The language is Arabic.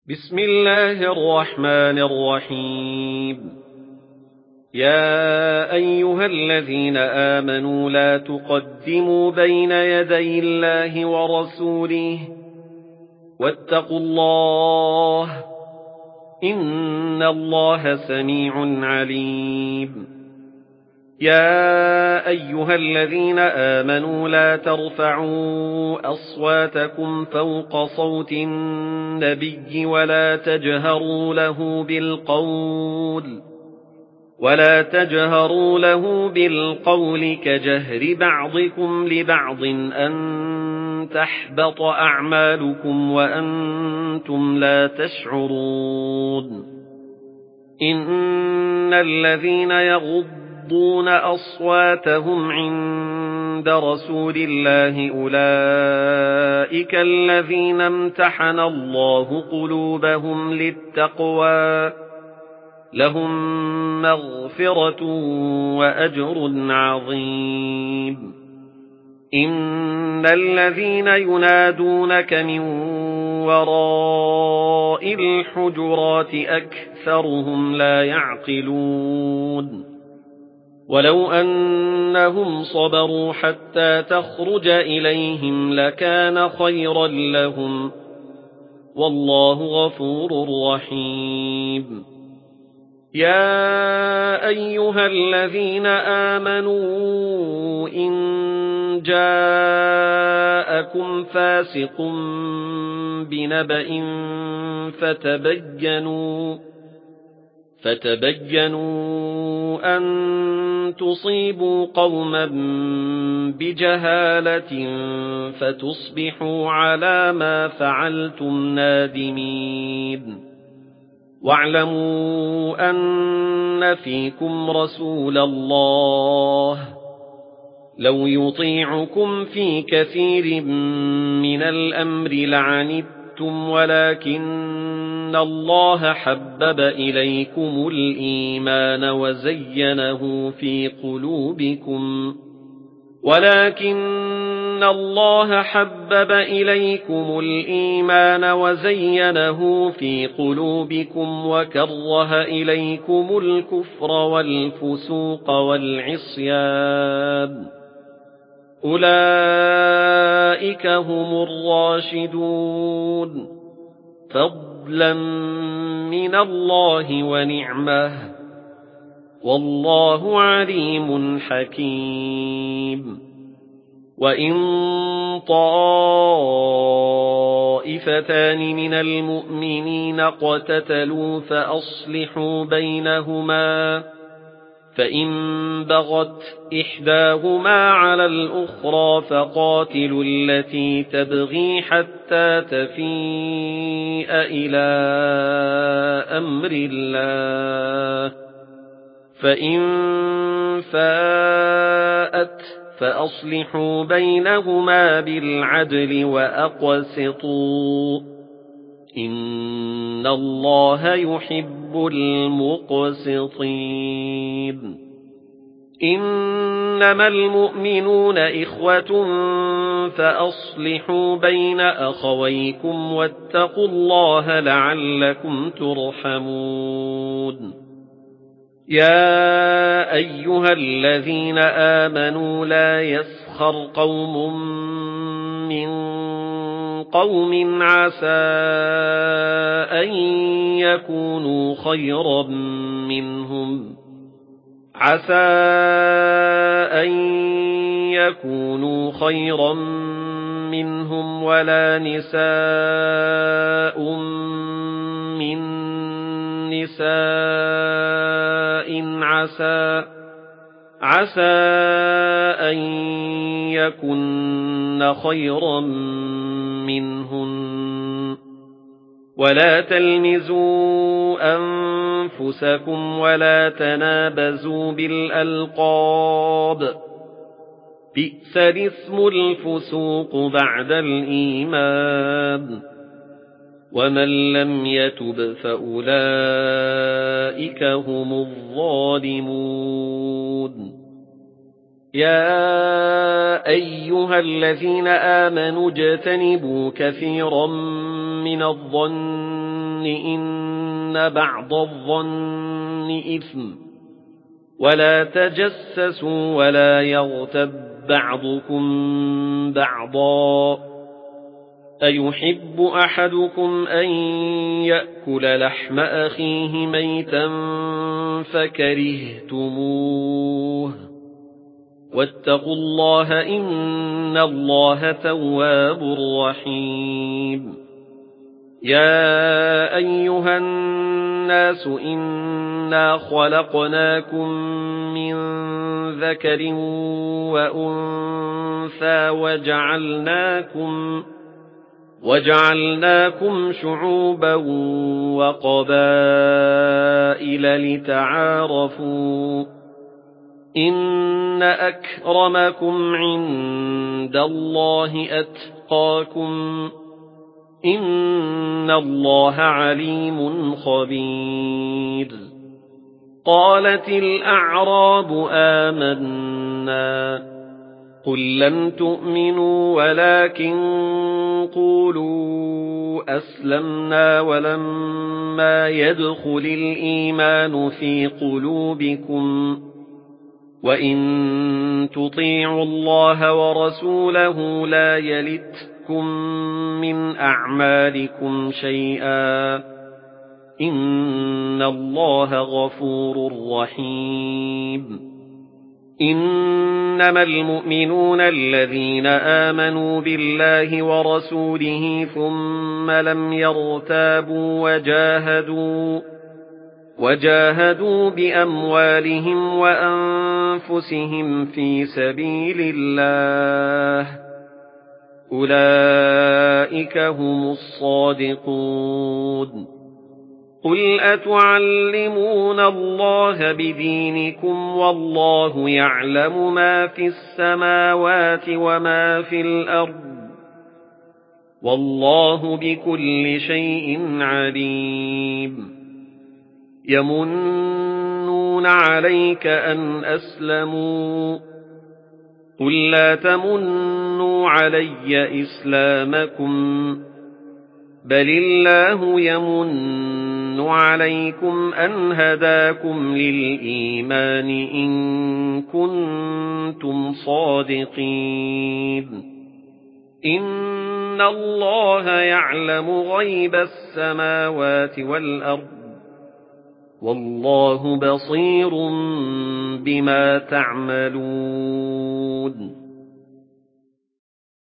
بسم الله الرحمن الرحيم. يا أيها الذين آمنوا لا تقدموا بين يدي الله ورسوله واتقوا الله إن الله سميع عليم. يا أيها الذين آمنوا لا ترفعوا أصواتكم فوق صوت النبي ولا تجهروا له بالقول كجهر بعضكم لبعض أن تحبط أعمالكم وأنتم لا تشعرون. إن الذين يغضون أصواتهم عند رسول الله أولئك الذين امتحن الله قلوبهم للتقوى لهم مغفرة وأجر عظيم. إن الذين ينادونك من وراء الحجرات أكثرهم لا يعقلون. ولو أنهم صبروا حتى تخرج إليهم لكان خيرا لهم والله غفور رحيم. يا أيها الذين آمنوا إن جاءكم فاسق بنبأ فتبينوا أن تصيبوا قوما بجهالة فتصبحوا على ما فعلتم نادمين. واعلموا أن فيكم رسول الله لو يطيعكم في كثير من الأمر لعنتم ولكن الله حبب إليكم الإيمان وزينه في قلوبكم وكره إليكم الكفر والفسوق والعصيان أولئك هم الراشدون فضلا من الله ونعمه والله عليم حكيم. وإن طائفتان من المؤمنين اقتتلوا فأصلحوا بينهما فإن بغت إحداهما على الأخرى فقاتلوا التي تبغي حتى تفيء إلى أمر الله فإن فاءت فأصلحوا بينهما بالعدل وأقسطوا إن الله يحب المقسطين. إنما المؤمنون إخوة فأصلحوا بين أخويكم واتقوا الله لعلكم ترحمون. يا أيها الذين آمنوا لا يسخر قوم من قوم عسى أن يكونوا خيرا منهم ولا نساء من نساء عسى أن يكن خيرا منهن ولا تلمزوا أنفسكم ولا تنابزوا بالألقاب بئس الاسم الفسوق بعد الإيمان ومن لم يتب فأولئك هم الظالمون. يا أيها الذين آمنوا اجتنبوا كثيرا من الظن إن بعض الظن إثم ولا تجسسوا ولا يغتب بعضكم بعضا أيحب أحدكم أن يأكل لحم أخيه ميتا فكرهتموه واتقوا الله إن الله تواب رحيم يا أيها الناس إنا خلقناكم من ذكر وأنثى وجعلناكم شعوبا وقبائل لتعارفوا إن أكرمكم عند الله أتقاكم إن الله عليم خبير قالت الأعراب آمنا قل لم تؤمنوا ولكن قولوا أسلمنا ولما يدخل الإيمان في قلوبكم وإن تطيعوا الله ورسوله لا يلتكم من أعمالكم شيئا إن الله غفور رحيم إنما المؤمنون الذين آمنوا بالله ورسوله ثم لم يرتابوا وجاهدوا بأموالهم وأنفسهم في سبيل الله أولئك هم الصادقون قل أتعلمون الله بدينكم والله يعلم ما في السماوات وما في الأرض والله بكل شيء عليم يمنون عليك أن أسلموا قل لا تمنوا علي إسلامكم بل الله يمن عليكم أن هداكم للإيمان إن كنتم صادقين إن الله يعلم غيب السماوات والأرض والله بصير بما تعملون